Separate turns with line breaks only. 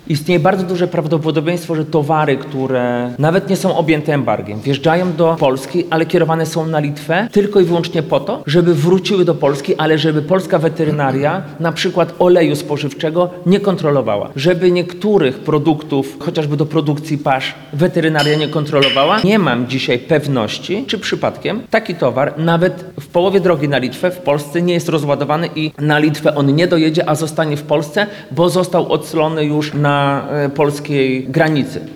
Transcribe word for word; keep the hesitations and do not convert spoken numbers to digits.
Istnieje bardzo duże prawdopodobieństwo, że towary, które nawet nie są objęte embargiem, wjeżdżają do Polski, ale kierowane są na Litwę tylko i wyłącznie po to, żeby wróciły do Polski, ale żeby polska weterynaria, na przykład oleju spożywczego, nie kontrolowała. Żeby niektórych produktów, chociażby do produkcji pasz, weterynaria nie kontrolowała. Nie mam dzisiaj pewności, czy przypadkiem taki towar nawet w połowie drogi na Litwę w Polsce nie jest rozładowany i na Litwę on nie dojedzie, a zostanie w Polsce, bo został odslony już na e, polskiej granicy.